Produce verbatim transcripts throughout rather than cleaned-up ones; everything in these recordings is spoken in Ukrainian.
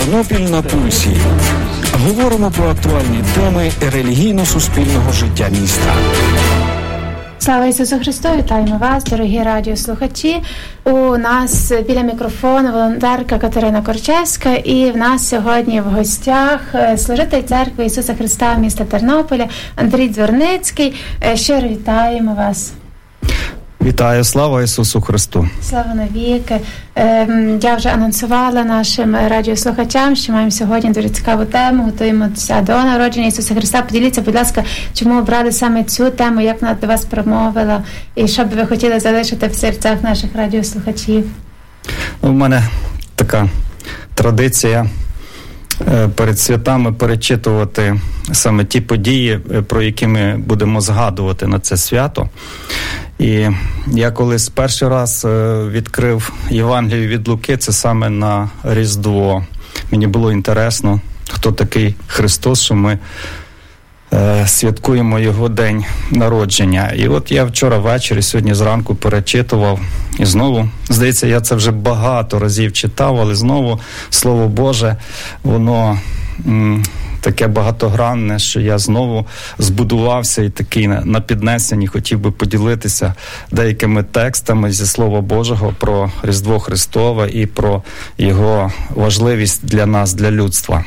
Тернопіль на пульсі. Говоримо про актуальні теми релігійно-суспільного життя міста. Слава Ісусу Христу! Вітаємо вас, дорогі радіослухачі. У нас біля мікрофону волонтерка Катерина Корчевська, і в нас сьогодні в гостях служитель церкви Ісуса Христа міста Тернополя Андрій Дзворницький. Щиро вітаємо вас. Вітаю, слава Ісусу Христу! Слава навіки! Я вже анонсувала нашим радіослухачам, що маємо сьогодні дуже цікаву тему, готуємося до народження Ісуса Христа. Поділіться, будь ласка, чому обрали саме цю тему, як вона до вас промовила, і що б ви хотіли залишити в серцях наших радіослухачів? У мене така традиція перед святами перечитувати саме ті події, про які ми будемо згадувати на це свято. І я колись перший раз відкрив Євангелію від Луки, це саме на Різдво. Мені було інтересно, хто такий Христос, що ми е, святкуємо Його день народження. І от я вчора ввечері, сьогодні зранку перечитував, і знову, здається, я це вже багато разів читав, але знову Слово Боже, воно м, таке багатогранне, що я знову збудувався і такий на піднесенні хотів би поділитися деякими текстами зі Слова Божого про Різдво Христове і про Його важливість для нас, для людства.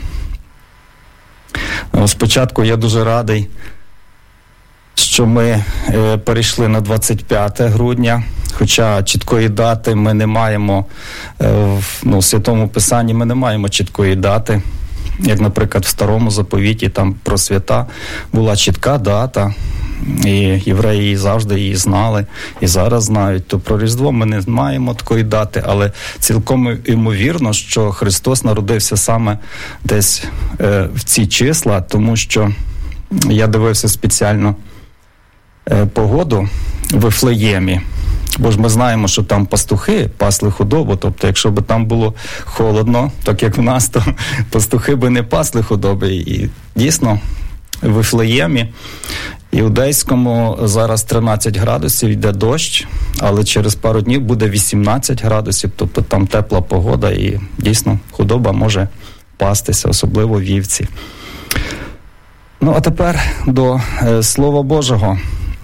Спочатку я дуже радий, що ми перейшли на двадцять п'яте грудня, хоча чіткої дати ми не маємо, ну, в Святому Писанні ми не маємо чіткої дати. Як, наприклад, в Старому Заповіті там про свята була чітка дата, і євреї завжди її знали, і зараз знають. То про Різдво ми не маємо такої дати, але цілком ймовірно, що Христос народився саме десь е, в ці числа, тому що я дивився спеціально е, погоду в Вифлеємі. Бо ж ми знаємо, що там пастухи пасли худобу, тобто якщо б там було холодно, так як в нас, то пастухи би не пасли худоби. І дійсно, в Вифлеємі іудейському зараз тринадцять градусів, йде дощ, але через пару днів буде вісімнадцять градусів, тобто там тепла погода і дійсно худоба може пастися, особливо вівці. Ну, а тепер до е, Слова Божого.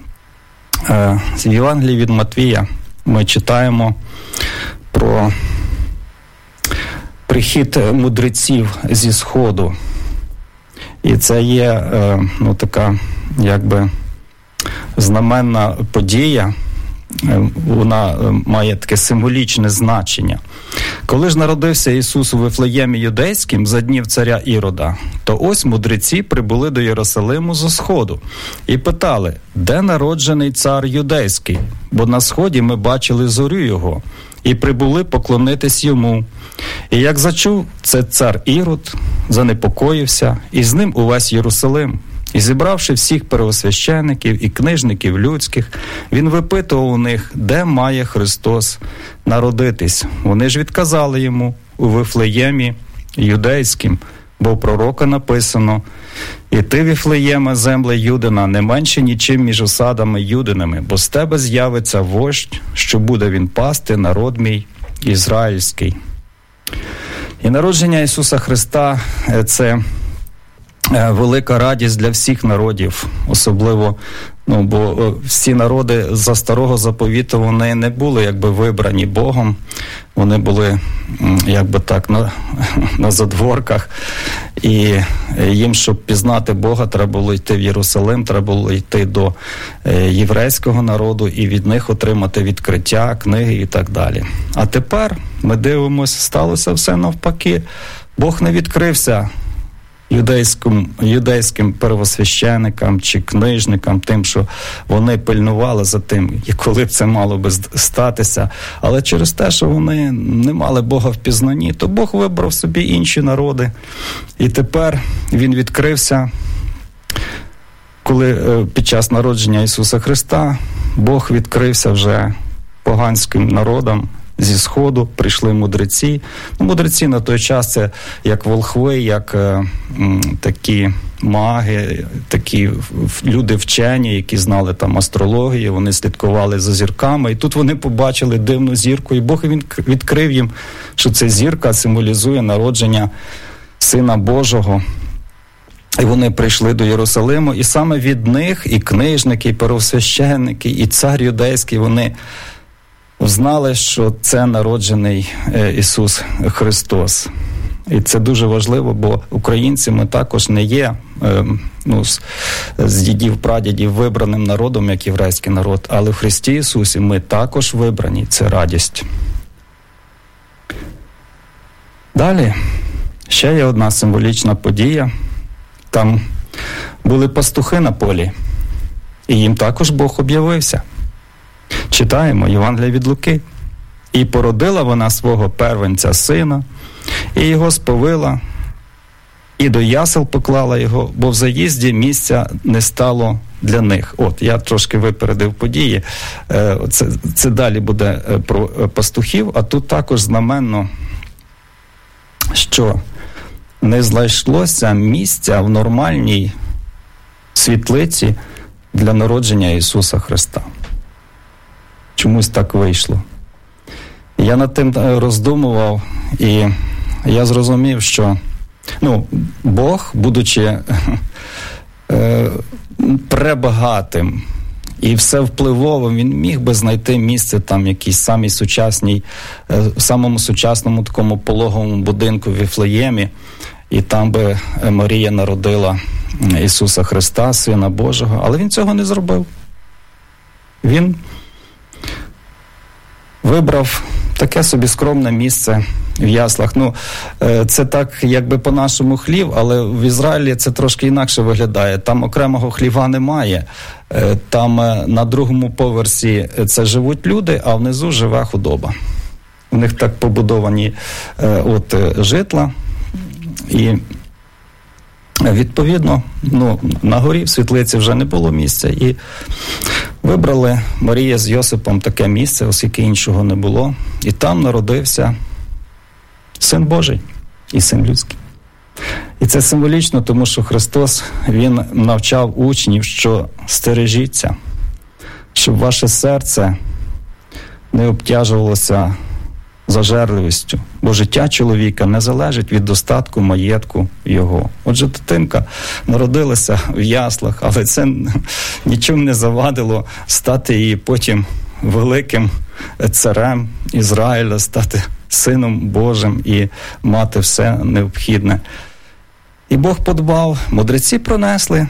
З Євангелії від Матвія ми читаємо про прихід мудреців зі Сходу. І це є, ну, така, якби, знаменна подія. Вона має таке символічне значення. Коли ж народився Ісус у Вифлеємі Юдейським за днів царя Ірода, то ось мудреці прибули до Єрусалиму зо Сходу і питали, де народжений цар Юдейський? Бо на Сході ми бачили зорю його, і прибули поклонитись йому. І як зачув це цар Ірод, занепокоївся, і з ним увесь Єрусалим. І зібравши всіх первосвящеників і книжників людських, він випитував у них, де має Христос народитись. Вони ж відказали йому у Вифлеємі Юдейським, бо в пророка написано: «І ти, Вифлеєме, земле Юдина, не менше нічим між осадами Юдиними, бо з тебе з'явиться вождь, що буде він пасти народ мій ізраїльський». І народження Ісуса Христа – це велика радість для всіх народів, особливо, ну, бо всі народи за Старого Заповіту, вони не були якби вибрані Богом, вони були якби так на, на задворках, і їм, щоб пізнати Бога, треба було йти в Єрусалим, треба було йти до єврейського народу і від них отримати відкриття, книги і так далі. А тепер ми дивимося, сталося все навпаки. Бог не відкрився юдейським, юдейським первосвященикам чи книжникам, тим, що вони пильнували за тим, коли б це мало би статися. Але через те, що вони не мали Бога в пізнанні, то Бог вибрав собі інші народи. І тепер він відкрився, коли під час народження Ісуса Христа Бог відкрився вже поганським народам, зі Сходу прийшли мудреці. Ну, мудреці на той час це як волхви, як е, м, такі маги, такі люди вчені, які знали там астрологію, вони слідкували за зірками. І тут вони побачили дивну зірку, і Бог він відкрив їм, що ця зірка символізує народження Сина Божого. І вони прийшли до Єрусалиму, і саме від них і книжники, і первосвященники, і цар юдейський, вони знали, що це народжений Ісус Христос. І це дуже важливо, бо українці ми також не є ну, з, з дідів, прадідів вибраним народом, як єврейський народ, але в Христі Ісусі ми також вибрані, це радість. Далі, ще є одна символічна подія. Там були пастухи на полі, і їм також Бог об'явився. Читаємо Євангелія від Луки. «І породила вона свого первенця сина, і його сповила, і до ясел поклала його, бо в заїзді місця не стало для них». От, я трошки випередив події. Це, це далі буде про пастухів, а тут також знаменно, що не знайшлося місця в нормальній світлиці для народження Ісуса Христа. Чомусь так вийшло. Я над тим роздумував, і я зрозумів, що ну, Бог, будучи е, пребагатим і всевпливовим, він міг би знайти місце там якійсь самій сучасній, е, в самому сучасному такому пологовому будинку в Віфлеємі, і там би Марія народила Ісуса Христа, Сина Божого, але він цього не зробив. Він вибрав таке собі скромне місце в яслах. Ну, це так, якби по-нашому хлів, але в Ізраїлі це трошки інакше виглядає. Там окремого хліва немає. Там на другому поверсі це живуть люди, а внизу живе худоба. У них так побудовані от житла. І відповідно, ну, на горі в світлиці вже не було місця. І вибрали Марія з Йосипом таке місце, оскільки іншого не було. І там народився Син Божий і Син людський. І це символічно, тому що Христос, Він навчав учнів, що стережіться, щоб ваше серце не обтяжувалося зажерливістю, бо життя чоловіка не залежить від достатку маєтку його. Отже, дитинка народилася в яслах, але це нічим не завадило стати її потім великим царем Ізраїля, стати Сином Божим і мати все необхідне. І Бог подбав, мудреці пронесли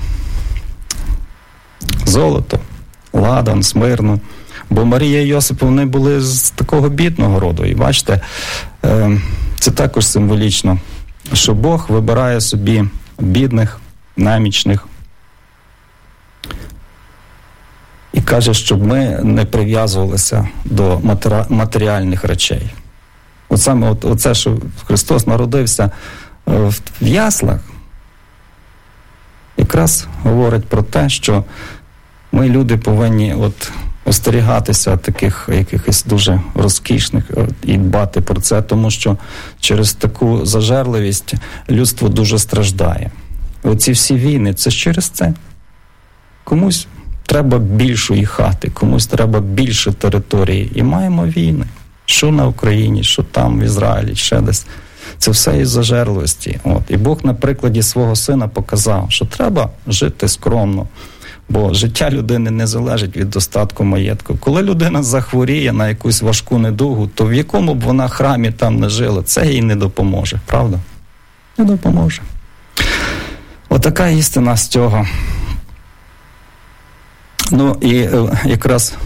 золото, ладан, смирну, бо Марія і Йосип, вони були з такого бідного роду. І бачите, це також символічно, що Бог вибирає собі бідних, немічних. І каже, щоб ми не прив'язувалися до матеріальних речей. От саме от, оце, що Христос народився в яслах, якраз говорить про те, що ми, люди, повинні от остерігатися таких якихось дуже розкішних і дбати про це, тому що через таку зажерливість людство дуже страждає. Оці всі війни, це через це. Комусь треба більшої хати, комусь треба більше території. І маємо війни. Що на Україні, що там, в Ізраїлі, ще десь. Це все із зажерливості. От. І Бог на прикладі свого сина показав, що треба жити скромно. Бо життя людини не залежить від достатку маєтку. Коли людина захворіє на якусь важку недугу, то в якому б вона храмі там не жила, це їй не допоможе, правда? Не допоможе. Отака істина з цього. Ну і якраз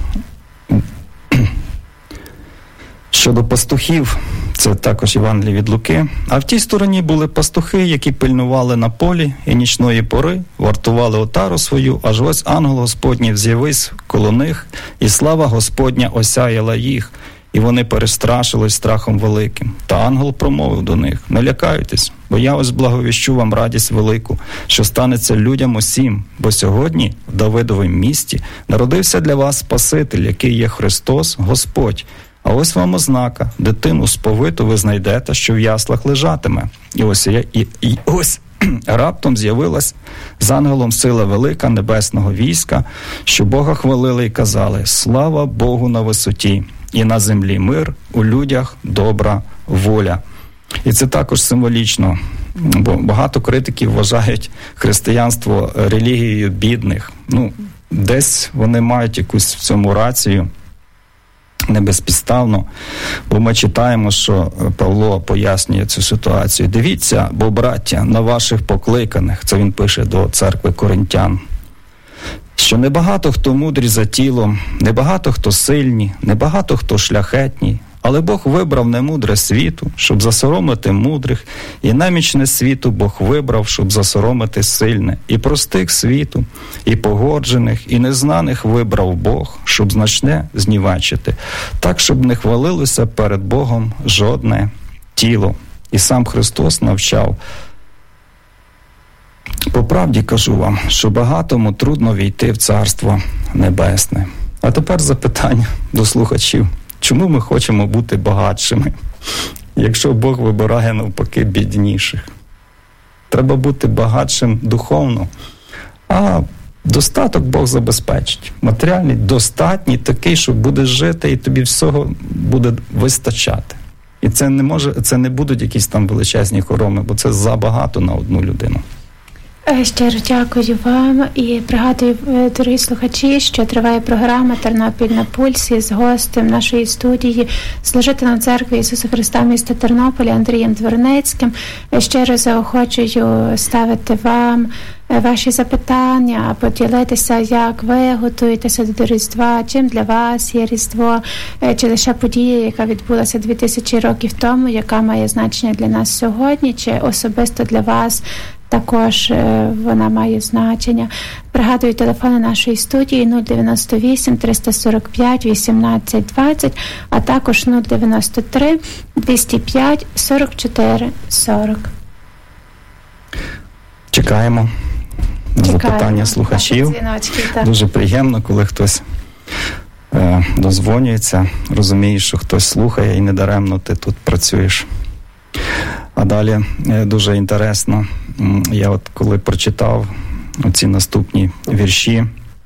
щодо пастухів, це також Євангеліє від Луки. А в тій стороні були пастухи, які пильнували на полі і нічної пори, вартували отару свою, аж ось ангел Господній з'явився коло них, і слава Господня осяяла їх, і вони перестрашились страхом великим. Та ангел промовив до них: не лякайтесь, бо я ось благовіщу вам радість велику, що станеться людям усім, бо сьогодні в Давидовім місті народився для вас Спаситель, який є Христос, Господь. А ось вам ознака, дитину сповиту ви знайдете, що в яслах лежатиме. І ось, і, і, і ось раптом з'явилась з ангелом сила велика небесного війська, що Бога хвалили і казали: слава Богу на висоті, і на землі мир, у людях добра воля. І це також символічно, бо багато критиків вважають християнство релігією бідних. Ну, десь вони мають якусь в цьому рацію, не безпідставно, бо ми читаємо, що Павло пояснює цю ситуацію. Дивіться, бо, браття, на ваших покликаних, це він пише до церкви Коринтян, що небагато хто мудрі за тілом, небагато хто сильні, небагато хто шляхетні, але Бог вибрав немудре світу, щоб засоромити мудрих, і немічне світу Бог вибрав, щоб засоромити сильне, і простих світу, і погоджених, і незнаних вибрав Бог, щоб значне знівечити, так, щоб не хвалилося перед Богом жодне тіло. І сам Христос навчав: по правді кажу вам, що багатому трудно війти в Царство Небесне. А тепер запитання до слухачів. Чому ми хочемо бути багатшими, якщо Бог вибирає навпаки бідніших? Треба бути багатшим духовно, а достаток Бог забезпечить. Матеріальний достатній такий, що будеш жити, і тобі всього буде вистачати. І це не може, це не будуть якісь там величезні хороми, бо це забагато на одну людину. Щиро дякую вам і пригадую, дорогі слухачі, що триває програма «Тернопіль на пульсі» з гостем нашої студії, служителем Церкви Ісуса Христа міста Тернополя Андрієм Дворницьким. Щиро заохочую ставити вам ваші запитання, поділитися, як ви готуєтеся до Різдва, чим для вас є Різдво, чи лише подія, яка відбулася дві тисячі років тому, яка має значення для нас сьогодні, чи особисто для вас також вона має значення. Пригадую телефони нашої студії нуль дев'яносто вісім триста сорок п'ять вісімнадцять двадцять, а також нуль дев'яносто три двісті п'ять сорок чотири сорок. Чекаємо на запитання слухачів. Дуже приємно, коли хтось е, дозвонюється, розумієш, що хтось слухає, і недаремно ти тут працюєш. А далі е, дуже інтересно. Я от коли прочитав оці наступні вірші,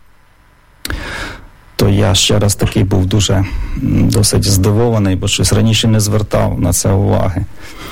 то я ще раз такий був дуже досить здивований, бо щось раніше не звертав на це уваги.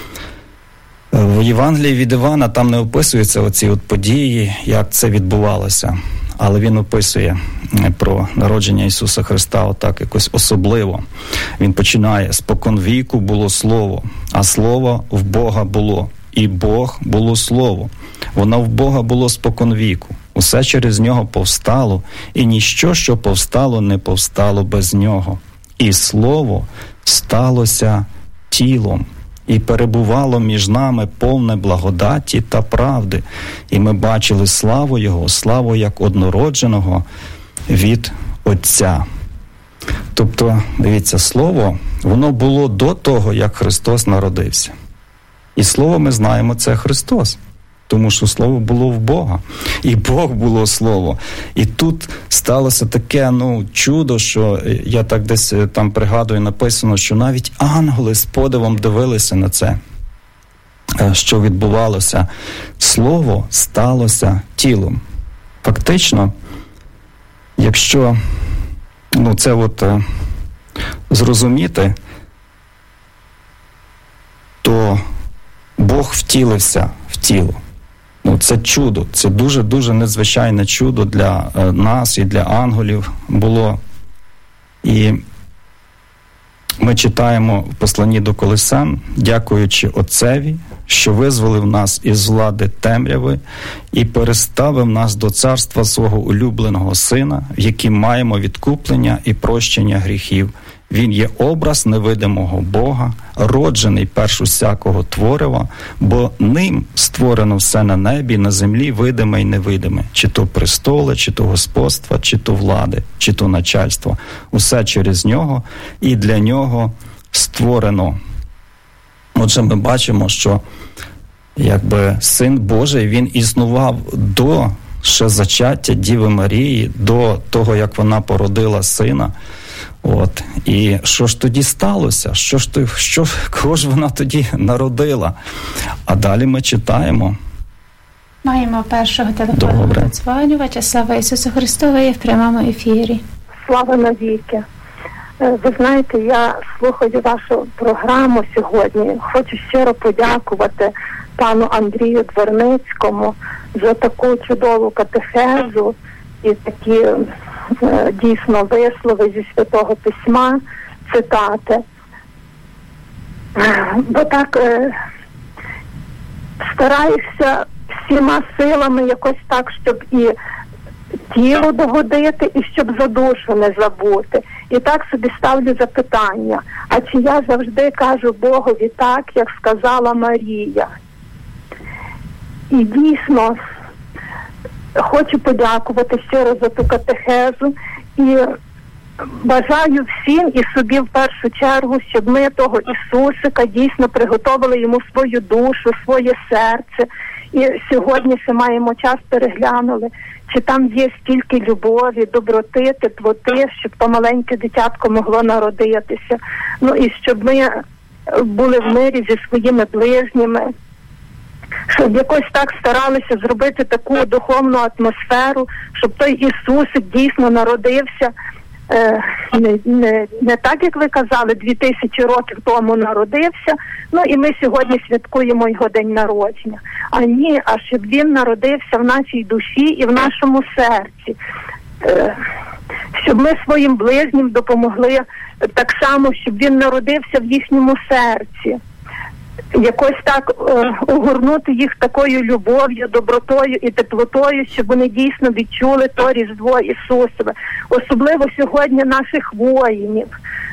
В Євангелії від Івана там не описуються оці от події, як це відбувалося, але він описує про народження Ісуса Христа отак якось особливо. Він починає: «Споконвіку було Слово, а Слово в Бога було, і Бог було Слово. Воно в Бога було споконвіку. Усе через Нього повстало, і ніщо, що повстало, не повстало без Нього. І Слово сталося тілом, і перебувало між нами повне благодаті та правди. І ми бачили славу Його, славу як однородженого від Отця». Тобто, дивіться, Слово, воно було до того, як Христос народився. І Слово, ми знаємо, це Христос. Тому що Слово було в Бога. І Бог було Слово. І тут сталося таке, ну, чудо, що я так десь там пригадую, написано, що навіть ангели з подивом дивилися на це, що відбувалося. Слово сталося тілом. Фактично, якщо, ну, це от е, зрозуміти, то Бог втілився в тіло. Ну, це чудо, це дуже-дуже незвичайне чудо для е, нас і для ангелів було. І ми читаємо в посланні до Колосан: «Дякуючи Отцеві, що визволив нас із влади темряви і переставив нас до царства свого улюбленого Сина, в яким маємо відкуплення і прощення гріхів. Він є образ невидимого Бога, роджений перш усякого творива, бо ним створено все на небі, на землі, видиме й невидиме, чи то престоли, чи то господства, чи то влади, чи то начальство. Усе через нього і для нього створено». Отже, ми бачимо, що якби Син Божий, він існував до ще зачаття Діви Марії, до того, як вона породила Сина. От. І що ж тоді сталося? Що ж то, що, кого ж вона тоді народила? А далі ми читаємо. Маємо першого телефонного додзвонювача. Слава Ісусу Христу, ви є в прямому ефірі. Слава навіки. Ви знаєте, я слухаю вашу програму сьогодні. Хочу щиро подякувати пану Андрію Дворницькому за таку чудову катехезу і такі е, дійсно вислови зі Святого Письма, цитати. Бо так е, стараюся всіма силами якось так, щоб і тілу догодити, і щоб за душу не забути. І так собі ставлю запитання, а чи я завжди кажу Богові так, як сказала Марія? І дійсно хочу подякувати щиро за ту катехезу і бажаю всім і собі в першу чергу, щоб ми того Ісусика дійсно приготовили йому свою душу, своє серце. І сьогодні ще маємо час, переглянули, чи там є стільки любові, доброти, теплоти, щоб то маленьке дитятко могло народитися. Ну і щоб ми були в мирі зі своїми ближніми, щоб якось так старалися зробити таку духовну атмосферу, щоб той Ісусик дійсно народився е, не, не, не так, як ви казали, дві тисячі років тому народився, ну і ми сьогодні святкуємо його день народження. А ні, а щоб він народився в нашій душі і в нашому серці. Е, щоб ми своїм ближнім допомогли так само, щоб він народився в їхньому серці. Якось так е, огорнути їх такою любов'ю, добротою і теплотою, щоб вони дійсно відчули то Різдво Ісусове. Особливо сьогодні наших воїнів,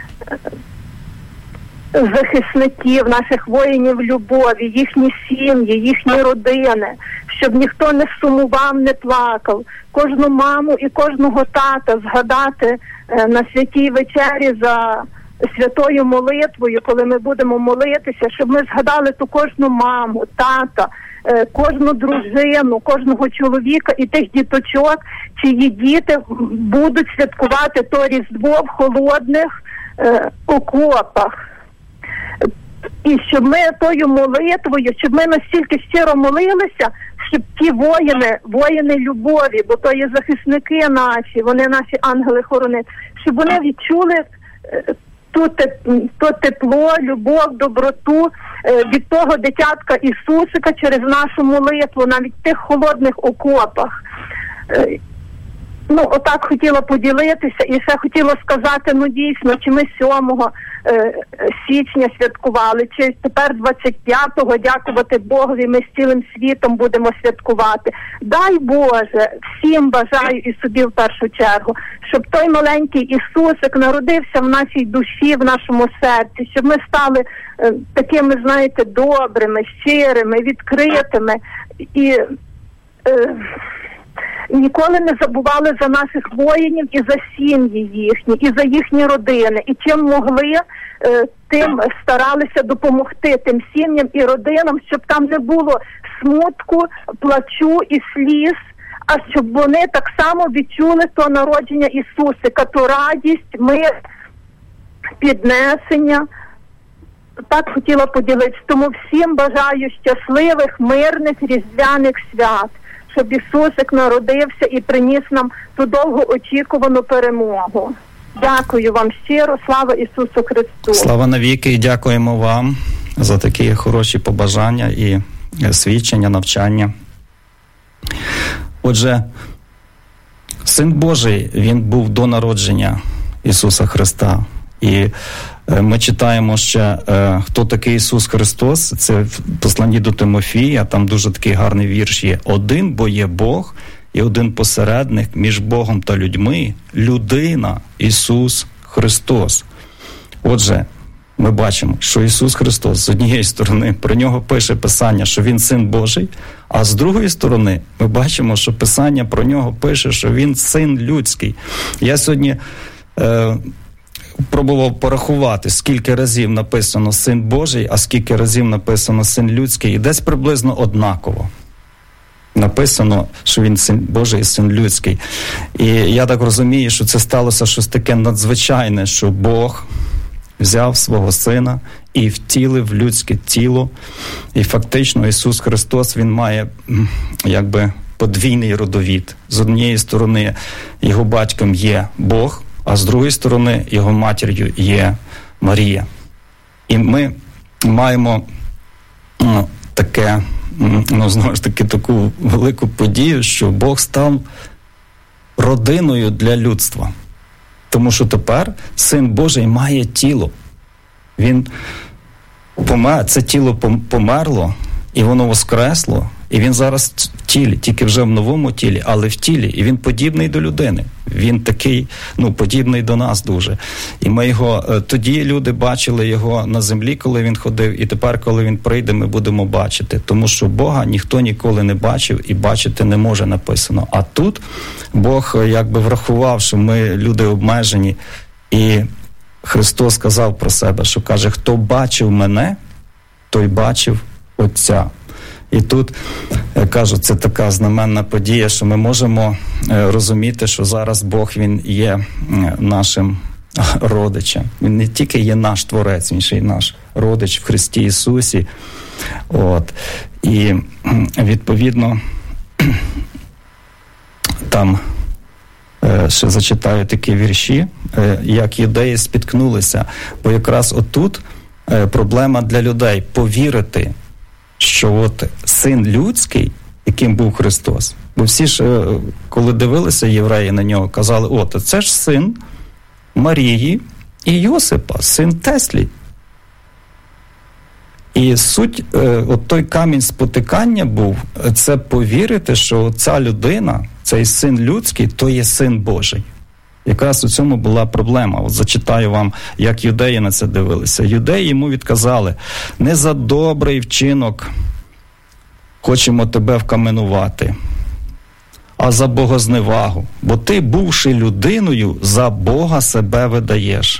захисників, наших воїнів любові, їхні сім'ї, їхні родини, щоб ніхто не сумував, не плакав. Кожну маму і кожного тата згадати е, на святій вечері за святою молитвою, коли ми будемо молитися, щоб ми згадали ту кожну маму, тата, е, кожну дружину, кожного чоловіка і тих діточок, чиї діти будуть святкувати то Різдво в холодних е, окопах. І щоб ми тою молитвою, щоб ми настільки щиро молилися, щоб ті воїни, воїни любові, бо то є захисники наші, вони наші ангели-хоронити, щоб вони відчули ту, то тепло, любов, доброту від того дитятка Ісусика через нашу молитву, навіть в тих холодних окопах. Ну, отак хотіла поділитися і ще хотіла сказати, ну дійсно, чи ми сьомого е, січня святкували, чи тепер двадцять п'ятого, дякувати Богові, ми з цілим світом будемо святкувати. Дай Боже, всім бажаю і собі в першу чергу, щоб той маленький Ісусик народився в нашій душі, в нашому серці, щоб ми стали е, такими, знаєте, добрими, щирими, відкритими і... Е, ніколи не забували за наших воїнів і за сім'ї їхні, і за їхні родини. І чим могли, тим старалися допомогти тим сім'ям і родинам, щоб там не було смутку, плачу і сліз, а щоб вони так само відчули то народження Ісусика, ту радість, мир, піднесення. Так хотіла поділитися. Тому всім бажаю щасливих, мирних, різдвяних свят, щоб Ісусик народився і приніс нам ту довгоочікувану перемогу. Дякую вам щиро, слава Ісусу Христу. Слава навіки, і дякуємо вам за такі хороші побажання і свідчення, навчання. Отже, Син Божий, Він був до народження Ісуса Христа. І ми читаємо ще, хто такий Ісус Христос, це в посланні до Тимофія, там дуже такий гарний вірш є. Один, бо є Бог, і один посередник між Богом та людьми, людина, Ісус Христос. Отже, ми бачимо, що Ісус Христос, з однієї сторони, про нього пише Писання, що Він Син Божий, а з другої сторони, ми бачимо, що Писання про нього пише, що Він Син людський. Я сьогодні... Е- пробував порахувати, скільки разів написано «Син Божий», а скільки разів написано «Син людський», і десь приблизно однаково. написано, що він син Божий і син людський. І я так розумію, що це сталося щось таке надзвичайне, що Бог взяв свого сина і втілив людське тіло. І фактично Ісус Христос, він має якби подвійний родовід. З однієї сторони його батьком є Бог, а з другої сторони його матір'ю є Марія. І ми маємо ну, таке, ну, знову ж таки, таку велику подію, що Бог став родиною для людства. Тому що тепер Син Божий має тіло. Він помер, це тіло померло, і воно воскресло, і він зараз в тілі, тільки вже в новому тілі, але в тілі. І він подібний до людини. Він такий, ну, подібний до нас дуже. І ми його, тоді люди бачили його на землі, коли він ходив, і тепер, коли він прийде, ми будемо бачити. Тому що Бога ніхто ніколи не бачив і бачити не може, написано. А тут Бог якби врахував, що ми люди обмежені, і Христос сказав про себе, що каже, хто бачив мене, той бачив Отця. І тут, я кажу, це така знаменна подія, що ми можемо розуміти, що зараз Бог, він є нашим родичем. Він не тільки є наш Творець, він ще й наш родич в Христі Ісусі. От. І, відповідно, там ще зачитаю такі вірші, як юдеї спіткнулися. Бо якраз отут проблема для людей – повірити, що от син людський, яким був Христос, бо всі ж, коли дивилися євреї на нього, казали, от, це ж син Марії і Йосипа, син Теслі. І суть, от той камінь спотикання був, це повірити, що ця людина, цей син людський, то є син Божий. Якраз у цьому була проблема. От зачитаю вам, як юдеї на це дивилися. Юдеї йому відказали, не за добрий вчинок хочемо тебе вкаменувати, а за богозневагу. Бо ти, бувши людиною, за Бога себе видаєш.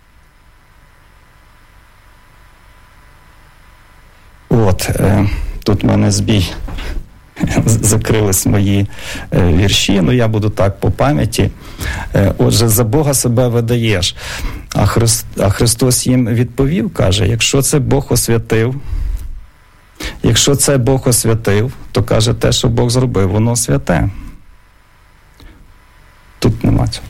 От, е, тут в мене збій. Закрились мої е, вірші, ну я буду так по пам'яті. Е, отже, за Бога себе видаєш. А, Христ, а Христос їм відповів, каже, якщо це Бог освятив, якщо це Бог освятив, то каже, те, що Бог зробив, воно святе. Тут нема цього.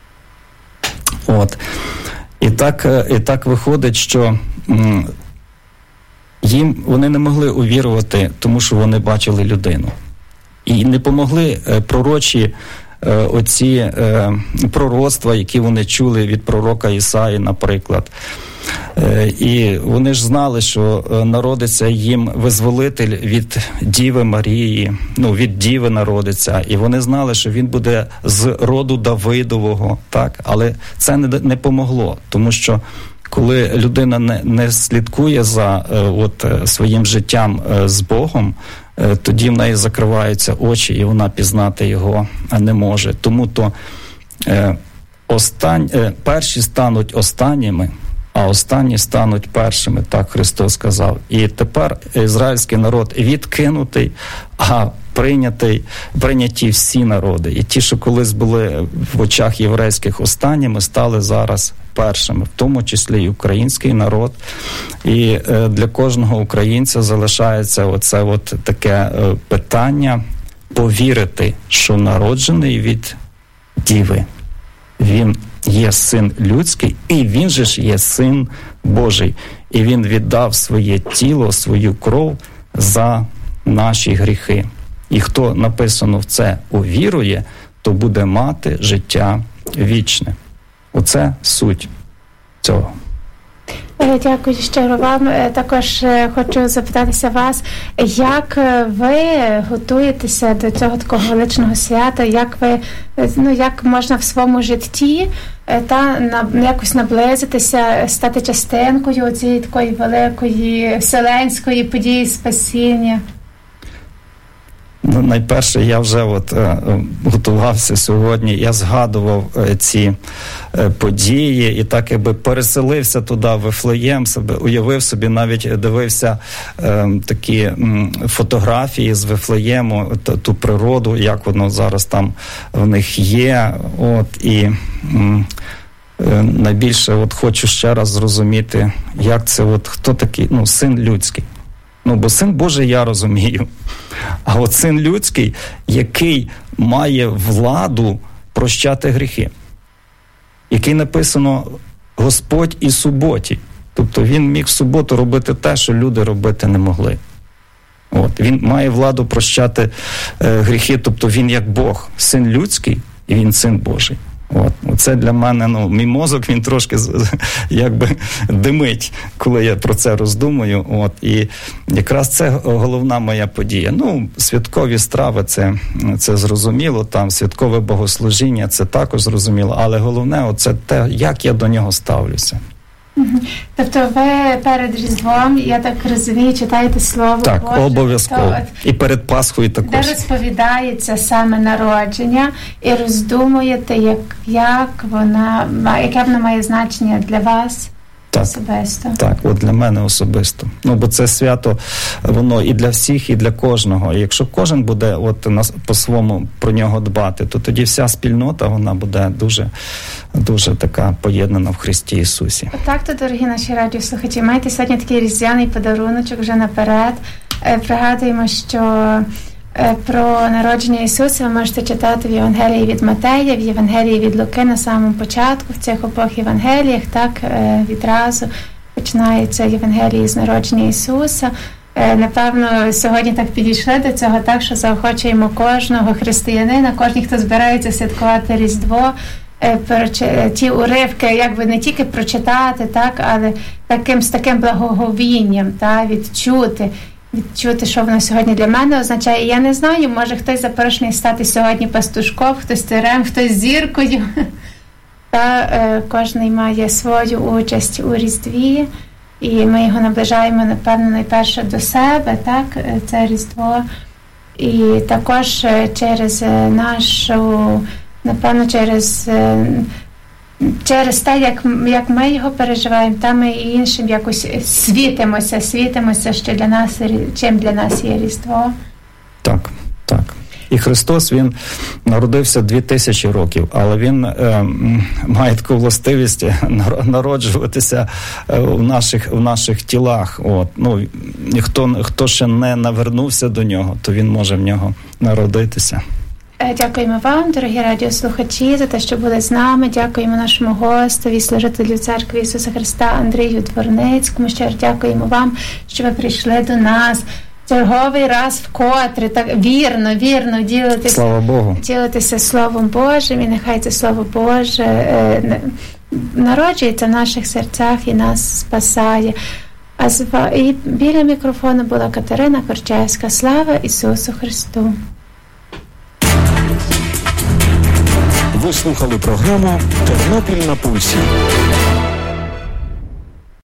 От. І так, і так виходить, що м, їм вони не могли увірувати, тому що вони бачили людину. І не помогли е, пророчі е, оці е, пророцтва, які вони чули від пророка Ісаї, наприклад. Е, і вони ж знали, що народиться їм визволитель від Діви Марії, ну, від Діви народиться. І вони знали, що він буде з роду Давидового, так? Але це не, не помогло, тому що коли людина не, не слідкує за е, от, своїм життям е, з Богом, е, тоді в неї закриваються очі, і вона пізнати його не може. Тому то е, остань, е, перші стануть останніми, а останні стануть першими, так Христос сказав. І тепер ізраїльський народ відкинутий, а прийнятий, прийняті всі народи. І ті, що колись були в очах єврейських останніми, стали зараз першими, в тому числі і український народ. І для кожного українця залишається оце от таке питання повірити, що народжений від Діви. Він є син людський, і він же ж є син Божий. І він віддав своє тіло, свою кров за наші гріхи. І хто, написано, в це увірує, то буде мати життя вічне. Оце суть цього. Дякую щиро вам. Також хочу запитатися вас, як ви готуєтеся до цього такого величного свята, як ви, ну, як можна в своєму житті та на, якось наблизитися, стати частинкою цієї такої великої вселенської події спасіння? найперше, я вже от готувався сьогодні, я згадував ці події і так якби переселився туди, в Вифлеєм, себе уявив собі, навіть дивився е, такі м, фотографії з Вифлеєму, ту, ту природу, як воно зараз там в них є. От, і м, е, найбільше от хочу ще раз зрозуміти, як це, от, хто такий, ну, син людський. Ну, бо син Божий я розумію. А от син людський, який має владу прощати гріхи, який написано «Господь і суботі». Тобто він міг в суботу робити те, що люди робити не могли. От. Він має владу прощати е, гріхи, тобто він як Бог, син людський, і він син Божий. От. Це для мене, ну, мій мозок, він трошки якби димить, коли я про це роздумую. От. І якраз це головна моя подія. Ну, святкові страви, це, це зрозуміло, там святкове богослужіння, це також зрозуміло, але головне, це те, як я до нього ставлюся. Тобто ви перед Різдвом, я так розумію, читаєте Слово так, Боже. Так, обов'язково. І перед Пасхою також. Де розповідається саме народження і роздумуєте, як, як вона, яке воно має значення для вас так, особисто. Так, от для мене особисто. Ну, бо це свято, воно і для всіх, і для кожного. І якщо кожен буде от на, по-своєму про нього дбати, то тоді вся спільнота, вона буде дуже, дуже така поєднана в Христі Ісусі. Так, то, дорогі наші радіослухачі, маєте сьогодні такий різдвяний подаруночок вже наперед. Пригадуємо, що про народження Ісуса ви можете читати в Євангелії від Матея, в Євангелії від Луки на самому початку, в цих обох Євангеліях, так, відразу починається Євангелії з народження Ісуса. Напевно, сьогодні так підійшли до цього, так, що заохочуємо кожного християнина, кожен, хто збирається святкувати Різдво, ті уривки, якби не тільки прочитати, так, але таким, з таким благоговінням, так, відчути, відчути, що воно сьогодні для мене означає. І я не знаю, може хтось запрошений стати сьогодні пастушком, хтось тирем, хтось зіркою. Та е, кожен має свою участь у Різдві, і ми його наближаємо, напевно, найперше до себе, так, це Різдво. І також через нашу, напевно, через... через те, як, як ми його переживаємо, там ми і іншим якось світимося, світимося, що для нас, чим для нас є Різдво. Так, так. І Христос, Він народився дві тисячі років, але Він е, має таку властивість народжуватися в наших, в наших тілах. От. Ну, хто, хто ще не навернувся до Нього, то він може в Нього народитися. Дякуємо вам, дорогі радіослухачі, за те, що були з нами. Дякуємо нашому гостеві, служителю Церкви Ісуса Христа Андрію Дворницькому. Щиро дякуємо вам, що ви прийшли до нас черговий раз вкотре, так вірно, вірно ділитися, слава Богу, ділитися Словом Божим, і нехай це Слово Боже е, народжується в наших серцях і нас спасає. А з, і біля мікрофону була Катерина Корчевська. Слава Ісусу Христу! Ви слухали програму «Тернопіль на пульсі».